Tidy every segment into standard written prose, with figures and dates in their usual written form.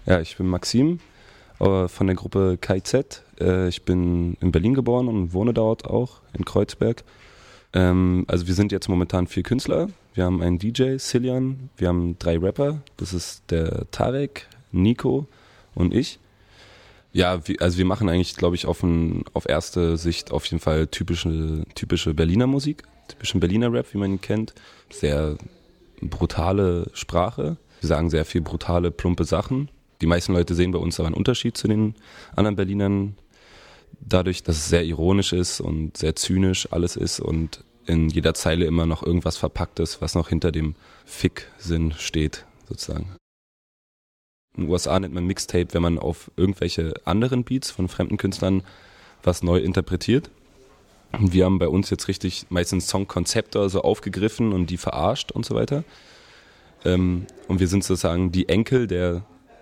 Ja, ich bin Maxim von der Gruppe KIZ. Ich bin in Berlin geboren und wohne dort auch, in Kreuzberg. Also wir sind jetzt momentan 4 Künstler. Wir haben einen DJ, Cillian. Wir haben 3 Rapper. Das ist der Tarek, Nico und ich. Ja, also wir machen eigentlich, glaube ich, auf erste Sicht auf jeden Fall typische Berliner Musik, typischen Berliner Rap, wie man ihn kennt. Sehr brutale Sprache. Wir sagen sehr viel brutale, plumpe Sachen. Die meisten Leute sehen bei uns aber einen Unterschied zu den anderen Berlinern, dadurch, dass es sehr ironisch ist und sehr zynisch alles ist und in jeder Zeile immer noch irgendwas verpackt ist, was noch hinter dem Fick-Sinn steht, sozusagen. In den USA nennt man Mixtape, wenn man auf irgendwelche anderen Beats von fremden Künstlern was neu interpretiert. Und wir haben bei uns jetzt richtig meistens Songkonzepte so aufgegriffen und die verarscht und so weiter. Und wir sind sozusagen die Enkel der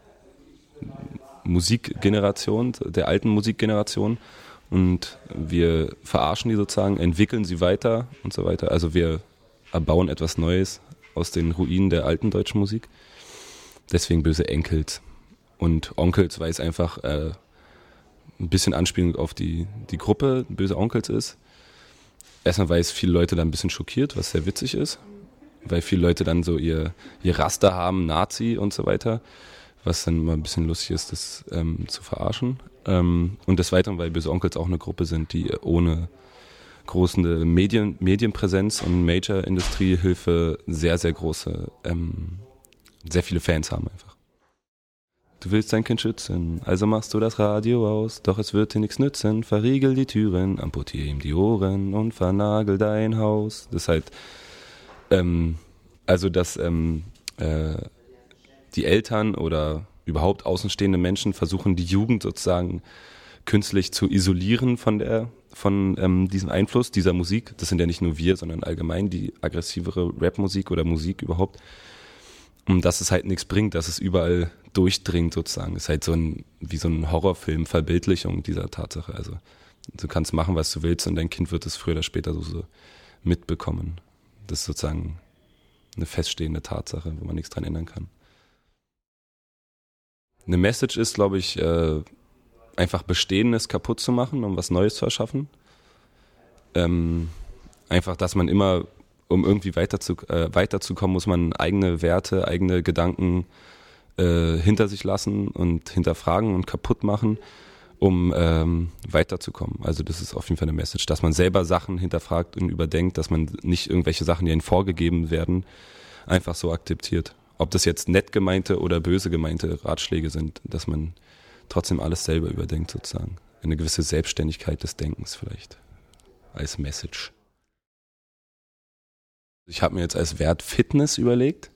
Musikgeneration, der alten Musikgeneration, und wir verarschen die sozusagen, entwickeln sie weiter und so weiter. Also wir erbauen etwas Neues aus den Ruinen der alten deutschen Musik. Deswegen böse Enkels. Und Onkels, weil es einfach ein bisschen Anspielung auf die Gruppe böse Onkels ist. Erstmal, weil es viele Leute dann ein bisschen schockiert, was sehr witzig ist. Weil viele Leute dann so ihr Raster haben, Nazi und so weiter. Was dann mal ein bisschen lustig ist, das zu verarschen. Und des Weiteren, weil Böse Onkels auch eine Gruppe sind, die ohne große Medienpräsenz und Major-Industriehilfe sehr, sehr große, sehr viele Fans haben einfach. Du willst dein Kind schützen, also machst du das Radio aus, doch es wird dir nichts nützen, verriegel die Türen, amputier ihm die Ohren und vernagel dein Haus. Das ist halt, dass die Eltern oder überhaupt außenstehende Menschen versuchen, die Jugend sozusagen künstlich zu isolieren von diesem Einfluss dieser Musik. Das sind ja nicht nur wir, sondern allgemein die aggressivere Rapmusik oder Musik überhaupt. Und dass es halt nichts bringt, dass es überall durchdringt sozusagen. Es ist halt wie so ein Horrorfilm, Verbildlichung dieser Tatsache. Also du kannst machen, was du willst, und dein Kind wird es früher oder später so mitbekommen. Das ist sozusagen eine feststehende Tatsache, wo man nichts dran ändern kann. Eine Message ist, glaube ich, einfach Bestehendes kaputt zu machen, um was Neues zu erschaffen. Einfach, dass man immer, um irgendwie weiterzukommen, muss man eigene Werte, eigene Gedanken hinter sich lassen und hinterfragen und kaputt machen, um weiterzukommen. Also das ist auf jeden Fall eine Message, dass man selber Sachen hinterfragt und überdenkt, dass man nicht irgendwelche Sachen, die einem vorgegeben werden, einfach so akzeptiert. Ob das jetzt nett gemeinte oder böse gemeinte Ratschläge sind, dass man trotzdem alles selber überdenkt sozusagen. Eine gewisse Selbstständigkeit des Denkens vielleicht als Message. Ich habe mir jetzt als Wert Fitness überlegt.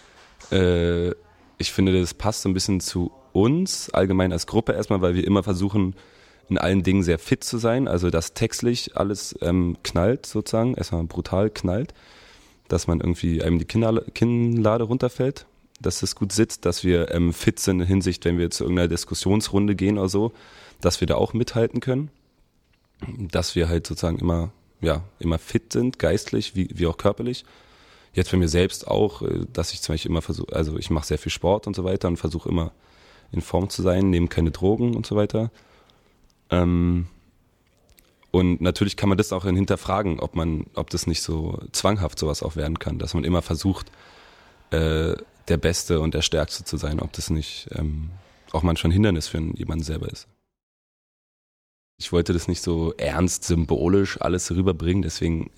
Ich finde, das passt so ein bisschen zu uns, allgemein als Gruppe erstmal, weil wir immer versuchen, in allen Dingen sehr fit zu sein. Also dass textlich alles knallt sozusagen, erstmal brutal knallt. Dass man irgendwie einem die Kinnlade runterfällt, dass es gut sitzt, dass wir fit sind in Hinsicht, wenn wir zu irgendeiner Diskussionsrunde gehen oder so, dass wir da auch mithalten können. Dass wir halt sozusagen immer fit sind, geistlich wie auch körperlich. Jetzt bei mir selbst auch, dass ich zum Beispiel immer versuche, also ich mache sehr viel Sport und so weiter und versuche immer in Form zu sein, nehme keine Drogen und so weiter. Und natürlich kann man das auch hinterfragen, ob das nicht so zwanghaft sowas auch werden kann, dass man immer versucht, der Beste und der Stärkste zu sein, ob das nicht auch manchmal ein Hindernis für jemanden selber ist. Ich wollte das nicht so ernst, symbolisch alles rüberbringen, deswegen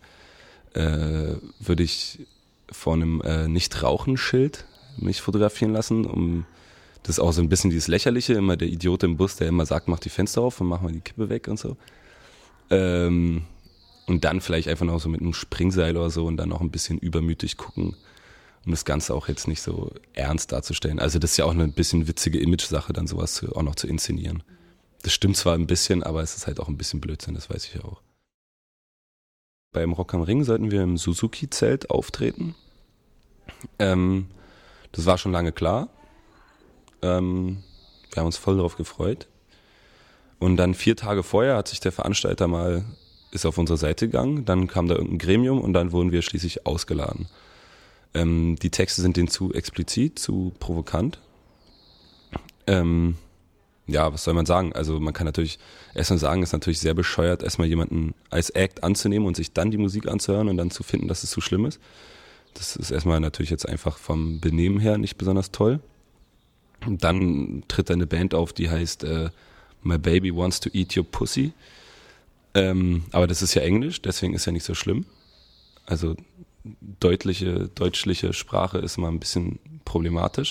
würde ich vor einem Nicht-Rauchen-Schild mich fotografieren lassen, das ist auch so ein bisschen dieses Lächerliche, immer der Idiot im Bus, der immer sagt, mach die Fenster auf und mach mal die Kippe weg und so. Und dann vielleicht einfach noch so mit einem Springseil oder so und dann noch ein bisschen übermütig gucken, um das Ganze auch jetzt nicht so ernst darzustellen. Also das ist ja auch eine bisschen witzige Image-Sache, dann sowas auch noch zu inszenieren. Das stimmt zwar ein bisschen, aber es ist halt auch ein bisschen Blödsinn, das weiß ich ja auch. Beim Rock am Ring sollten wir im Suzuki-Zelt auftreten. Das war schon lange klar. Wir haben uns voll darauf gefreut. Und dann 4 Tage vorher hat sich der Veranstalter ist auf unsere Seite gegangen, dann kam da irgendein Gremium und dann wurden wir schließlich ausgeladen. Die Texte sind denen zu explizit, zu provokant. Ja, was soll man sagen? Also man kann natürlich erstmal sagen, es ist natürlich sehr bescheuert, erstmal jemanden als Act anzunehmen und sich dann die Musik anzuhören und dann zu finden, dass es so schlimm ist. Das ist erstmal natürlich jetzt einfach vom Benehmen her nicht besonders toll. Und dann tritt da eine Band auf, die heißt My Baby Wants to Eat Your Pussy. Aber das ist ja Englisch, deswegen ist ja nicht so schlimm. Also deutschliche Sprache ist mal ein bisschen problematisch.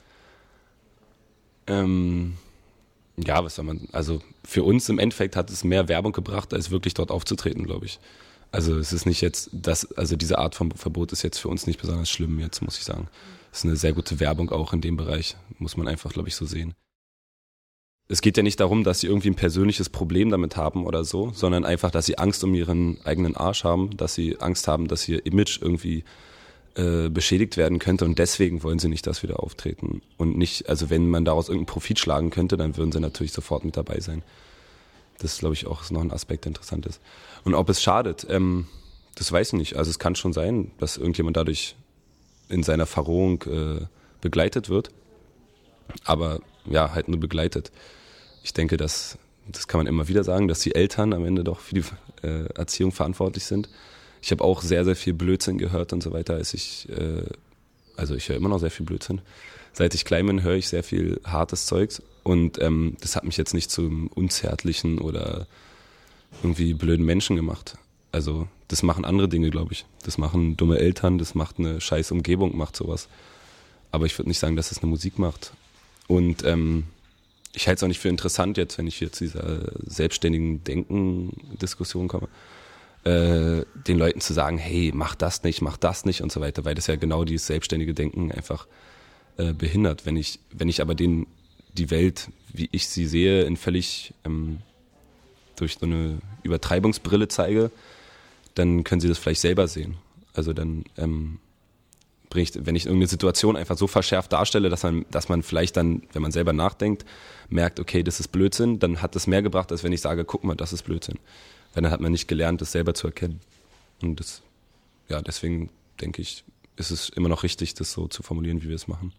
Ja, was soll man, also für uns im Endeffekt hat es mehr Werbung gebracht, als wirklich dort aufzutreten, glaube ich. Also es ist nicht jetzt, also diese Art von Verbot ist jetzt für uns nicht besonders schlimm jetzt, muss ich sagen. Es ist eine sehr gute Werbung auch in dem Bereich, muss man einfach, glaube ich, so sehen. Es geht ja nicht darum, dass sie irgendwie ein persönliches Problem damit haben oder so, sondern einfach, dass sie Angst um ihren eigenen Arsch haben, dass sie Angst haben, dass ihr Image irgendwie beschädigt werden könnte und deswegen wollen sie nicht, dass wir da auftreten. Und nicht, also wenn man daraus irgendeinen Profit schlagen könnte, dann würden sie natürlich sofort mit dabei sein. Das ist, glaube ich, auch noch ein Aspekt, der interessant ist. Und ob es schadet, das weiß ich nicht. Also es kann schon sein, dass irgendjemand dadurch in seiner Verrohung begleitet wird, aber ja, halt nur begleitet. Ich denke, das kann man immer wieder sagen, dass die Eltern am Ende doch für die Erziehung verantwortlich sind. Ich habe auch sehr, sehr viel Blödsinn gehört und so weiter, also ich höre immer noch sehr viel Blödsinn. Seit ich klein bin, höre ich sehr viel hartes Zeugs und das hat mich jetzt nicht zum unzärtlichen oder irgendwie blöden Menschen gemacht. Also das machen andere Dinge, glaube ich. Das machen dumme Eltern, das macht eine scheiß Umgebung, macht sowas. Aber ich würde nicht sagen, dass es eine Musik macht. Und ich halte es auch nicht für interessant jetzt, wenn ich hier zu dieser selbstständigen Denken-Diskussion komme, den Leuten zu sagen, hey, mach das nicht und so weiter, weil das ja genau dieses selbstständige Denken einfach behindert. Wenn ich aber denen die Welt, wie ich sie sehe, in völlig durch so eine Übertreibungsbrille zeige, dann können sie das vielleicht selber sehen. Also dann wenn ich irgendeine Situation einfach so verschärft darstelle, dass man vielleicht dann, wenn man selber nachdenkt, merkt, okay, das ist Blödsinn, dann hat das mehr gebracht, als wenn ich sage, guck mal, das ist Blödsinn. Weil dann hat man nicht gelernt, das selber zu erkennen. Und deswegen denke ich, ist es immer noch richtig, das so zu formulieren, wie wir es machen.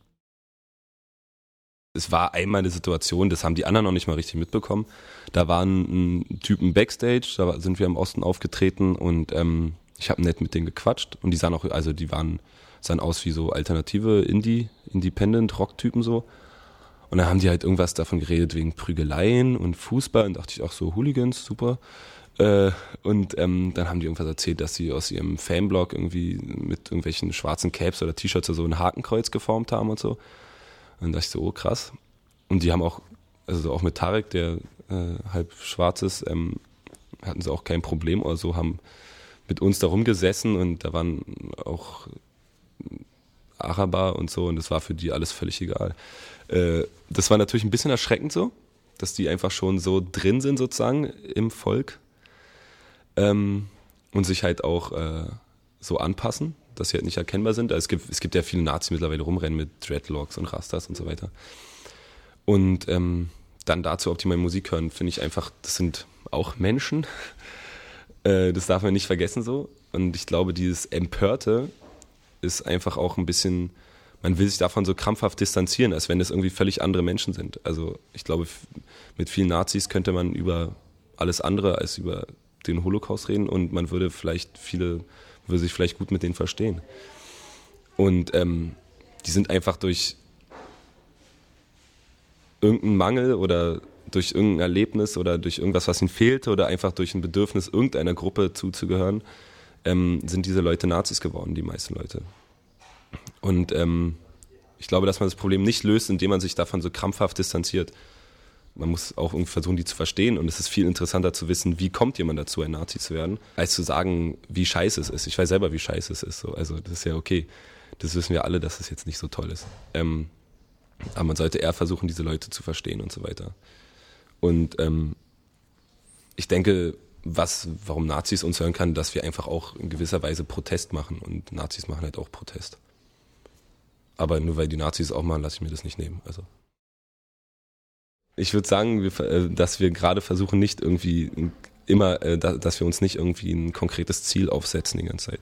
Es war einmal eine Situation, das haben die anderen noch nicht mal richtig mitbekommen. Da waren ein Typen Backstage, da sind wir im Osten aufgetreten und ich habe nett mit denen gequatscht und die sahen aus wie so alternative Independent-Rock-Typen so. Und dann haben die halt irgendwas davon geredet wegen Prügeleien und Fußball und dachte ich auch so, Hooligans, super. Dann haben die irgendwas erzählt, dass sie aus ihrem Fanblog irgendwie mit irgendwelchen schwarzen Caps oder T-Shirts oder so ein Hakenkreuz geformt haben und so. Und dann dachte ich so, oh krass. Und die haben auch mit Tarek, der halb schwarz ist, hatten sie auch kein Problem oder so, haben mit uns da rumgesessen und da waren auch Araber und so und das war für die alles völlig egal. Das war natürlich ein bisschen erschreckend so, dass die einfach schon so drin sind sozusagen im Volk und sich halt auch so anpassen, dass sie halt nicht erkennbar sind. Also es gibt ja viele Nazis mittlerweile rumrennen mit Dreadlocks und Rastas und so weiter. Und dann dazu optimal Musik hören, finde ich einfach, das sind auch Menschen. Das darf man nicht vergessen so. Und ich glaube, dieses Empörte ist einfach auch ein bisschen, man will sich davon so krampfhaft distanzieren, als wenn das irgendwie völlig andere Menschen sind. Also ich glaube, mit vielen Nazis könnte man über alles andere als über den Holocaust reden und man würde sich vielleicht gut mit denen verstehen. Und die sind einfach durch irgendeinen Mangel oder durch irgendein Erlebnis oder durch irgendwas, was ihnen fehlte oder einfach durch ein Bedürfnis, irgendeiner Gruppe zuzugehören, sind diese Leute Nazis geworden, die meisten Leute. Und ich glaube, dass man das Problem nicht löst, indem man sich davon so krampfhaft distanziert. Man muss auch irgendwie versuchen, die zu verstehen und es ist viel interessanter zu wissen, wie kommt jemand dazu, ein Nazi zu werden, als zu sagen, wie scheiße es ist. Ich weiß selber, wie scheiße es ist. So. Also das ist ja okay. Das wissen wir alle, dass es jetzt nicht so toll ist. Aber man sollte eher versuchen, diese Leute zu verstehen und so weiter. Und ich denke, warum Nazis uns hören kann, dass wir einfach auch in gewisser Weise Protest machen und Nazis machen halt auch Protest. Aber nur weil die Nazis es auch machen, lasse ich mir das nicht nehmen. Also ich würde sagen, dass wir gerade versuchen, nicht irgendwie dass wir uns nicht irgendwie ein konkretes Ziel aufsetzen die ganze Zeit.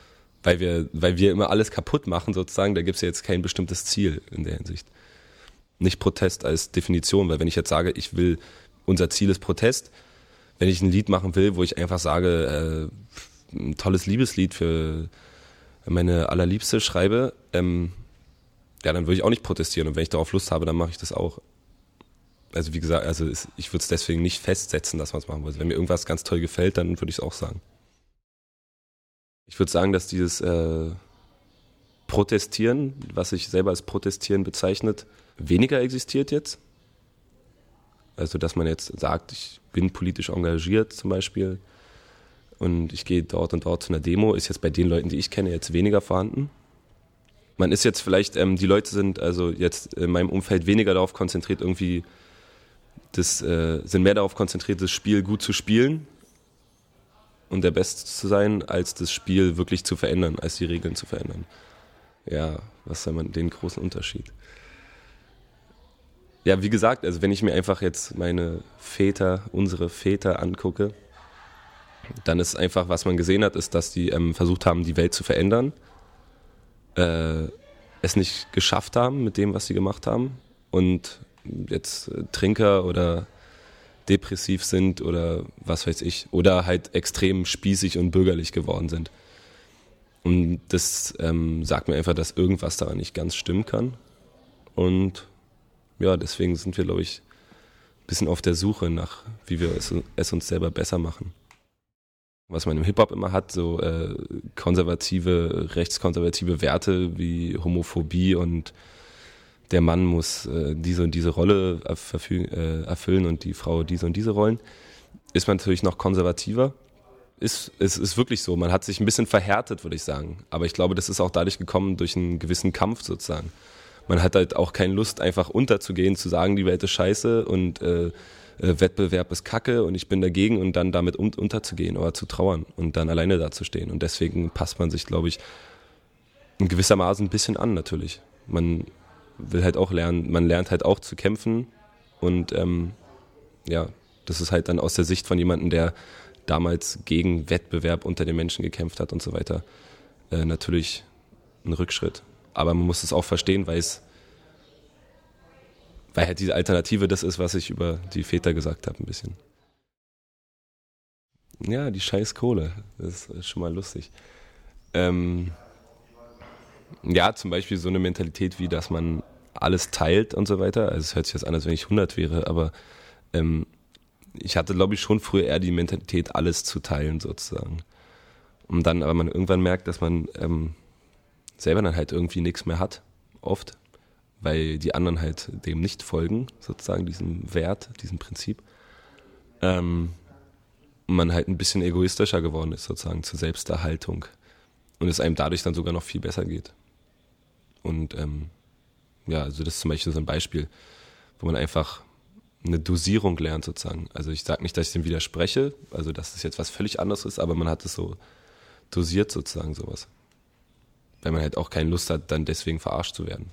Weil wir immer alles kaputt machen sozusagen, da gibt es ja jetzt kein bestimmtes Ziel in der Hinsicht. nicht Protest als Definition, weil wenn ich jetzt sage, unser Ziel ist Protest, wenn ich ein Lied machen will, wo ich einfach sage, ein tolles Liebeslied für meine Allerliebste schreibe, dann würde ich auch nicht protestieren. Und wenn ich darauf Lust habe, dann mache ich das auch. Also wie gesagt, ich würde es deswegen nicht festsetzen, dass man es machen muss. Wenn mir irgendwas ganz toll gefällt, dann würde ich es auch sagen. Ich würde sagen, dass dieses Protestieren, was sich selber als Protestieren bezeichnet, weniger existiert jetzt. Also dass man jetzt sagt, ich bin politisch engagiert zum Beispiel und ich gehe dort und dort zu einer Demo, ist jetzt bei den Leuten, die ich kenne, jetzt weniger vorhanden. Man ist jetzt vielleicht, die Leute sind also jetzt in meinem Umfeld weniger darauf konzentriert, irgendwie sind mehr darauf konzentriert, das Spiel gut zu spielen und der Beste zu sein, als das Spiel wirklich zu verändern, als die Regeln zu verändern. Ja, was soll man, den großen Unterschied? Ja, wie gesagt, also wenn ich mir einfach jetzt unsere Väter angucke, dann ist einfach, was man gesehen hat, ist, dass die versucht haben, die Welt zu verändern, es nicht geschafft haben mit dem, was sie gemacht haben und jetzt Trinker oder depressiv sind oder was weiß ich, oder halt extrem spießig und bürgerlich geworden sind. Und das sagt mir einfach, dass irgendwas daran nicht ganz stimmen kann. Und ja, deswegen sind wir, glaube ich, ein bisschen auf der Suche nach, wie wir es uns selber besser machen. Was man im Hip-Hop immer hat, so rechtskonservative Werte wie Homophobie und der Mann muss diese und diese Rolle erfüllen und die Frau diese und diese Rollen, ist man natürlich noch konservativer. Es ist wirklich so, man hat sich ein bisschen verhärtet, würde ich sagen. Aber ich glaube, das ist auch dadurch gekommen, durch einen gewissen Kampf sozusagen. Man hat halt auch keine Lust, einfach unterzugehen, zu sagen, die Welt ist scheiße und Wettbewerb ist Kacke und ich bin dagegen und dann damit unterzugehen oder zu trauern und dann alleine dazustehen. Und deswegen passt man sich, glaube ich, in gewissermaßen ein bisschen an natürlich. Man will halt auch lernen, man lernt halt auch zu kämpfen und ja, das ist halt dann aus der Sicht von jemandem, der damals gegen Wettbewerb unter den Menschen gekämpft hat und so weiter, natürlich ein Rückschritt. Aber man muss es auch verstehen, weil halt diese Alternative das ist, was ich über die Väter gesagt habe, ein bisschen. Ja, die scheiß Kohle, das ist schon mal lustig. Ja, zum Beispiel so eine Mentalität wie, dass man alles teilt und so weiter. Also es hört sich jetzt an, als wenn ich 100 wäre, aber ich hatte, glaube ich, schon früher eher die Mentalität, alles zu teilen sozusagen. Und dann aber man irgendwann merkt, dass man selber dann halt irgendwie nichts mehr hat, oft, weil die anderen halt dem nicht folgen, sozusagen diesem Wert, diesem Prinzip. Und man halt ein bisschen egoistischer geworden ist, sozusagen zur Selbsterhaltung. Und es einem dadurch dann sogar noch viel besser geht. Und ja, also das ist zum Beispiel so ein Beispiel, wo man einfach eine Dosierung lernt sozusagen. Also ich sage nicht, dass ich dem widerspreche, also dass es jetzt was völlig anderes ist, aber man hat es so dosiert sozusagen sowas. Weil man halt auch keine Lust hat, dann deswegen verarscht zu werden.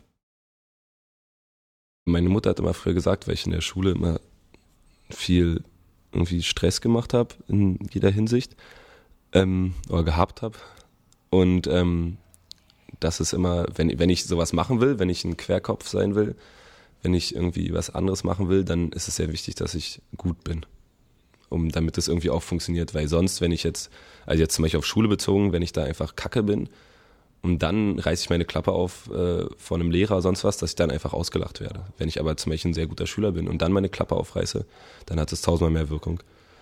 Meine Mutter hat immer früher gesagt, weil ich in der Schule immer viel irgendwie Stress gemacht habe in jeder Hinsicht oder gehabt habe. Und das ist immer, wenn ich sowas machen will, wenn ich ein Querkopf sein will, wenn ich irgendwie was anderes machen will, dann ist es sehr wichtig, dass ich gut bin, damit das irgendwie auch funktioniert. Weil sonst, wenn ich jetzt zum Beispiel auf Schule bezogen, wenn ich da einfach Kacke bin und dann reiße ich meine Klappe auf vor einem Lehrer oder sonst was, dass ich dann einfach ausgelacht werde. Wenn ich aber zum Beispiel ein sehr guter Schüler bin und dann meine Klappe aufreiße, dann hat es 1000-mal mehr Wirkung.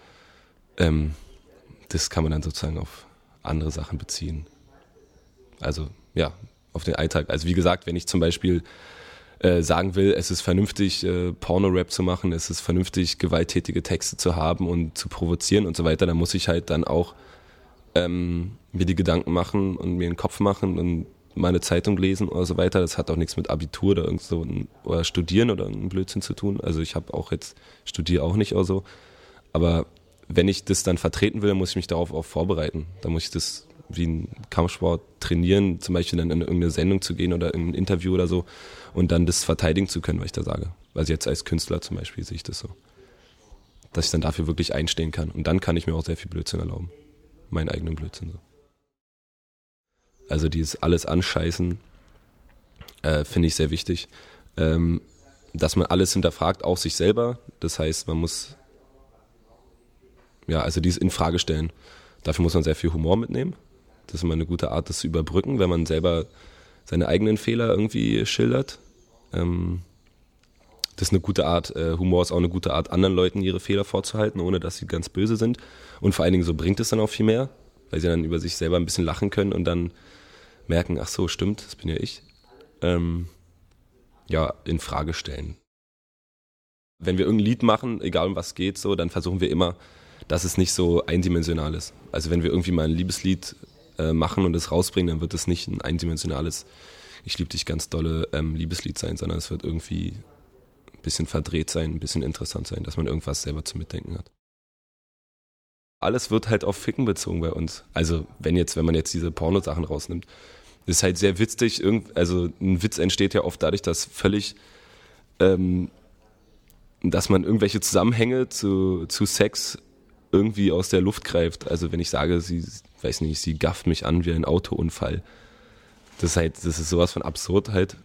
Das kann man dann sozusagen auf andere Sachen beziehen. Also ja, auf den Alltag. Also wie gesagt, wenn ich zum Beispiel sagen will, es ist vernünftig, Porno-Rap zu machen, es ist vernünftig, gewalttätige Texte zu haben und zu provozieren und so weiter, dann muss ich halt dann auch mir die Gedanken machen und mir einen Kopf machen und meine Zeitung lesen oder so weiter. Das hat auch nichts mit Abitur oder irgend so oder Studieren oder irgendein Blödsinn zu tun. Also ich studiere auch nicht oder so. Aber wenn ich das dann vertreten will, dann muss ich mich darauf auch vorbereiten. Da muss ich das wie ein Kampfsport trainieren, zum Beispiel dann in irgendeine Sendung zu gehen oder in ein Interview oder so und dann das verteidigen zu können, was ich da sage. Also jetzt als Künstler zum Beispiel sehe ich das so. Dass ich dann dafür wirklich einstehen kann. Und dann kann ich mir auch sehr viel Blödsinn erlauben. Meinen eigenen Blödsinn so. Also dieses alles Anscheißen finde ich sehr wichtig. dass man alles hinterfragt, auch sich selber. Das heißt, man muss also dieses Infrage stellen. Dafür muss man sehr viel Humor mitnehmen. Das ist immer eine gute Art, das zu überbrücken, wenn man selber seine eigenen Fehler irgendwie schildert. Das ist eine gute Art. Humor ist auch eine gute Art, anderen Leuten ihre Fehler vorzuhalten, ohne dass sie ganz böse sind. Und vor allen Dingen so bringt es dann auch viel mehr, weil sie dann über sich selber ein bisschen lachen können und dann merken, ach so, stimmt, das bin ja ich. In Frage stellen. Wenn wir irgendein Lied machen, egal um was es geht, so, dann versuchen wir immer, dass es nicht so eindimensional ist. Also wenn wir irgendwie mal ein Liebeslied machen und es rausbringen, dann wird es nicht ein eindimensionales Ich liebe dich ganz dolle Liebeslied sein, sondern es wird irgendwie ein bisschen verdreht sein, ein bisschen interessant sein, dass man irgendwas selber zum Mitdenken hat. Alles wird halt auf Ficken bezogen bei uns. Also wenn man jetzt diese Pornosachen rausnimmt, ist halt sehr witzig. Also ein Witz entsteht ja oft dadurch, dass dass man irgendwelche Zusammenhänge zu Sex irgendwie aus der Luft greift. Also wenn ich sage, sie gafft mich an wie ein Autounfall. Das ist sowas von absurd halt.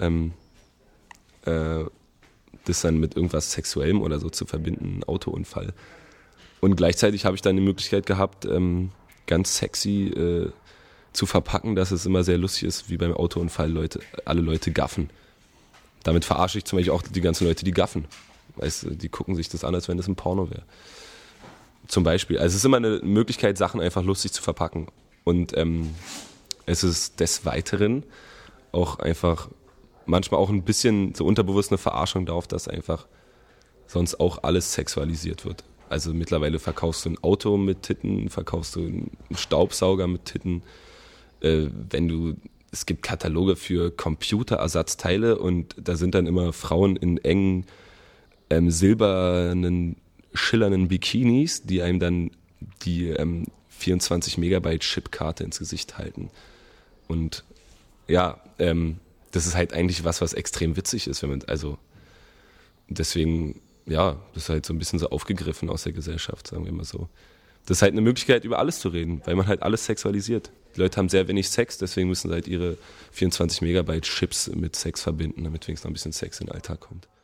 Das dann mit irgendwas Sexuellem oder so zu verbinden, ein Autounfall. Und gleichzeitig habe ich dann die Möglichkeit gehabt, ganz sexy zu verpacken, dass es immer sehr lustig ist, wie beim Autounfall alle Leute gaffen. Damit verarsche ich zum Beispiel auch die ganzen Leute, die gaffen. Weißt du, die gucken sich das an, als wenn das ein Porno wäre. Zum Beispiel. Also es ist immer eine Möglichkeit, Sachen einfach lustig zu verpacken. Und es ist des Weiteren auch einfach manchmal auch ein bisschen so unterbewusst eine Verarschung darauf, dass einfach sonst auch alles sexualisiert wird. Also mittlerweile verkaufst du ein Auto mit Titten, verkaufst du einen Staubsauger mit Titten. Es gibt Kataloge für Computerersatzteile und da sind dann immer Frauen in engen, silbernen, schillernden Bikinis, die einem dann die 24 Megabyte Chipkarte ins Gesicht halten. Und das ist halt eigentlich was extrem witzig ist, deswegen, das ist halt so ein bisschen so aufgegriffen aus der Gesellschaft, sagen wir mal so. Das ist halt eine Möglichkeit, über alles zu reden, weil man halt alles sexualisiert. Die Leute haben sehr wenig Sex, deswegen müssen sie halt ihre 24 Megabyte Chips mit Sex verbinden, damit wenigstens noch ein bisschen Sex in den Alltag kommt.